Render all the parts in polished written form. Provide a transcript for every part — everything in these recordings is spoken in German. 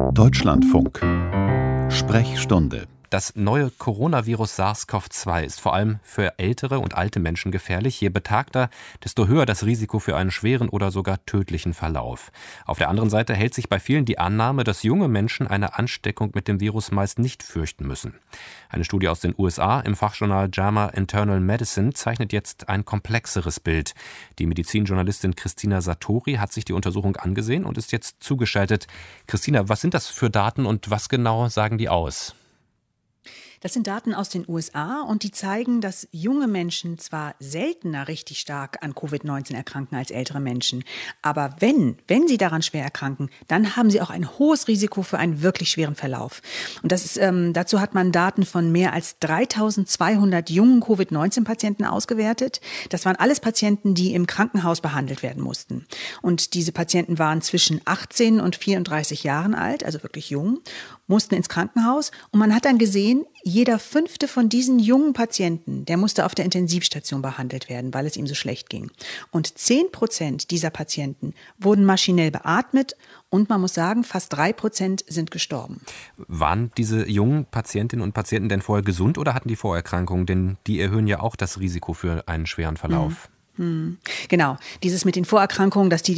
Deutschlandfunk. Sprechstunde. Das neue Coronavirus SARS-CoV-2 ist vor allem für ältere und alte Menschen gefährlich. Je betagter, desto höher das Risiko für einen schweren oder sogar tödlichen Verlauf. Auf der anderen Seite hält sich bei vielen die Annahme, dass junge Menschen eine Ansteckung mit dem Virus meist nicht fürchten müssen. Eine Studie aus den USA im Fachjournal JAMA Internal Medicine zeichnet jetzt ein komplexeres Bild. Die Medizinjournalistin Christina Satori hat sich die Untersuchung angesehen und ist jetzt zugeschaltet. Christina, was sind das für Daten und was genau sagen die aus? Das sind Daten aus den USA und die zeigen, dass junge Menschen zwar seltener richtig stark an Covid-19 erkranken als ältere Menschen, aber wenn sie daran schwer erkranken, dann haben sie auch ein hohes Risiko für einen wirklich schweren Verlauf. Und das ist, dazu hat man Daten von mehr als 3.200 jungen Covid-19-Patienten ausgewertet. Das waren alles Patienten, die im Krankenhaus behandelt werden mussten. Und diese Patienten waren zwischen 18 und 34 Jahren alt, also wirklich jung, mussten ins Krankenhaus und man hat dann gesehen, jeder 5. von diesen jungen Patienten, der musste auf der Intensivstation behandelt werden, weil es ihm so schlecht ging. Und 10% dieser Patienten wurden maschinell beatmet und man muss sagen, fast 3% sind gestorben. Waren diese jungen Patientinnen und Patienten denn vorher gesund oder hatten die Vorerkrankungen? Denn die erhöhen ja auch das Risiko für einen schweren Verlauf. Genau, dieses mit den Vorerkrankungen, dass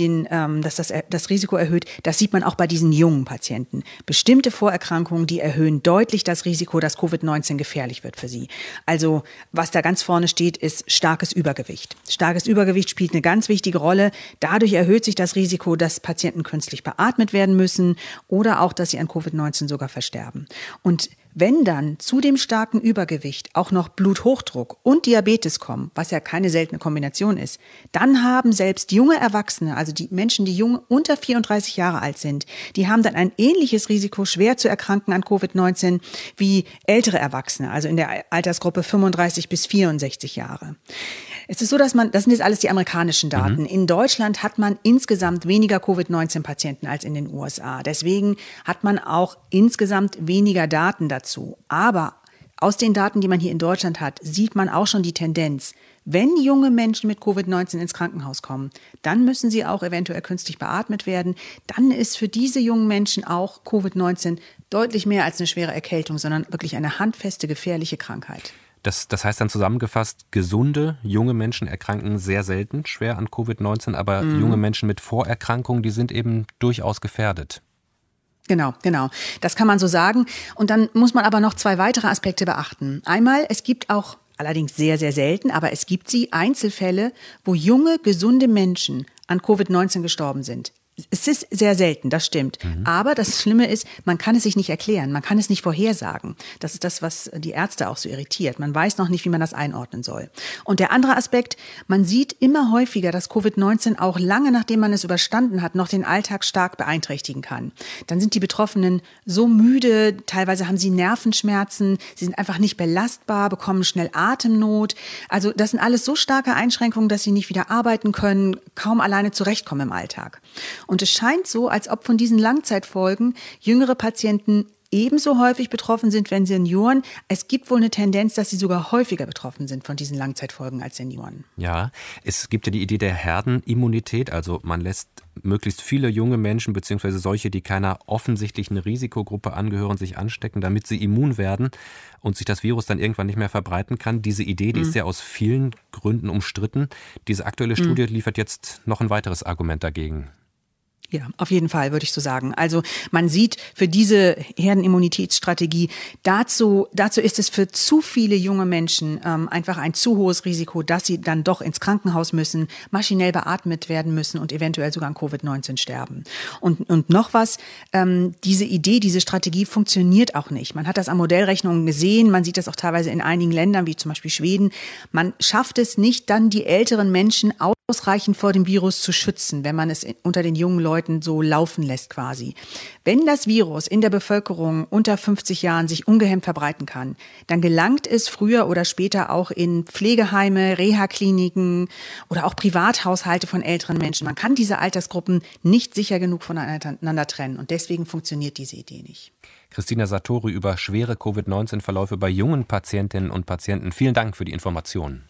das Risiko erhöht, das sieht man auch bei diesen jungen Patienten. Bestimmte Vorerkrankungen, die erhöhen deutlich das Risiko, dass Covid-19 gefährlich wird für sie. Also was da ganz vorne steht, ist starkes Übergewicht. Starkes Übergewicht spielt eine ganz wichtige Rolle. Dadurch erhöht sich das Risiko, dass Patienten künstlich beatmet werden müssen oder auch, dass sie an Covid-19 sogar versterben. Und wenn dann zu dem starken Übergewicht auch noch Bluthochdruck und Diabetes kommen, was ja keine seltene Kombination ist, dann haben selbst junge Erwachsene, also die Menschen, die jung unter 34 Jahre alt sind, die haben dann ein ähnliches Risiko, schwer zu erkranken an Covid-19 wie ältere Erwachsene, also in der Altersgruppe 35 bis 64 Jahre. Es ist so, das sind jetzt alles die amerikanischen Daten. In Deutschland hat man insgesamt weniger Covid-19-Patienten als in den USA. Deswegen hat man auch insgesamt weniger Daten dazu. Aber aus den Daten, die man hier in Deutschland hat, sieht man auch schon die Tendenz. Wenn junge Menschen mit Covid-19 ins Krankenhaus kommen, dann müssen sie auch eventuell künstlich beatmet werden. Dann ist für diese jungen Menschen auch Covid-19 deutlich mehr als eine schwere Erkältung, sondern wirklich eine handfeste, gefährliche Krankheit. Das heißt dann zusammengefasst, gesunde, junge Menschen erkranken sehr selten schwer an Covid-19, aber junge Menschen mit Vorerkrankungen, die sind eben durchaus gefährdet. Genau. Das kann man so sagen. Und dann muss man aber noch 2 weitere Aspekte beachten. Einmal, es gibt auch, allerdings sehr, sehr selten, aber es gibt Einzelfälle, wo junge, gesunde Menschen an Covid-19 gestorben sind. Es ist sehr selten, das stimmt. Aber das Schlimme ist, man kann es sich nicht erklären, man kann es nicht vorhersagen. Das ist das, was die Ärzte auch so irritiert. Man weiß noch nicht, wie man das einordnen soll. Und der andere Aspekt, man sieht immer häufiger, dass Covid-19 auch lange nachdem man es überstanden hat, noch den Alltag stark beeinträchtigen kann. Dann sind die Betroffenen so müde, teilweise haben sie Nervenschmerzen, sie sind einfach nicht belastbar, bekommen schnell Atemnot. Also das sind alles so starke Einschränkungen, dass sie nicht wieder arbeiten können, kaum alleine zurechtkommen im Alltag. Und es scheint so, als ob von diesen Langzeitfolgen jüngere Patienten ebenso häufig betroffen sind wie Senioren. Es gibt wohl eine Tendenz, dass sie sogar häufiger betroffen sind von diesen Langzeitfolgen als Senioren. Ja, es gibt ja die Idee der Herdenimmunität, also man lässt möglichst viele junge Menschen bzw. solche, die keiner offensichtlichen Risikogruppe angehören, sich anstecken, damit sie immun werden und sich das Virus dann irgendwann nicht mehr verbreiten kann. Diese Idee, die ist ja aus vielen Gründen umstritten. Diese aktuelle Studie liefert jetzt noch ein weiteres Argument dagegen. Ja, auf jeden Fall, würde ich so sagen. Also man sieht für diese Herdenimmunitätsstrategie, dazu ist es für zu viele junge Menschen einfach ein zu hohes Risiko, dass sie dann doch ins Krankenhaus müssen, maschinell beatmet werden müssen und eventuell sogar an Covid-19 sterben. Und noch was, diese Idee, diese Strategie funktioniert auch nicht. Man hat das an Modellrechnungen gesehen, man sieht das auch teilweise in einigen Ländern, wie zum Beispiel Schweden. Man schafft es nicht, dann die älteren Menschen ausreichend vor dem Virus zu schützen, wenn man es unter den jungen Leuten so laufen lässt quasi. Wenn das Virus in der Bevölkerung unter 50 Jahren sich ungehemmt verbreiten kann, dann gelangt es früher oder später auch in Pflegeheime, Reha-Kliniken oder auch Privathaushalte von älteren Menschen. Man kann diese Altersgruppen nicht sicher genug voneinander trennen und deswegen funktioniert diese Idee nicht. Christina Satori über schwere Covid-19-Verläufe bei jungen Patientinnen und Patienten. Vielen Dank für die Informationen.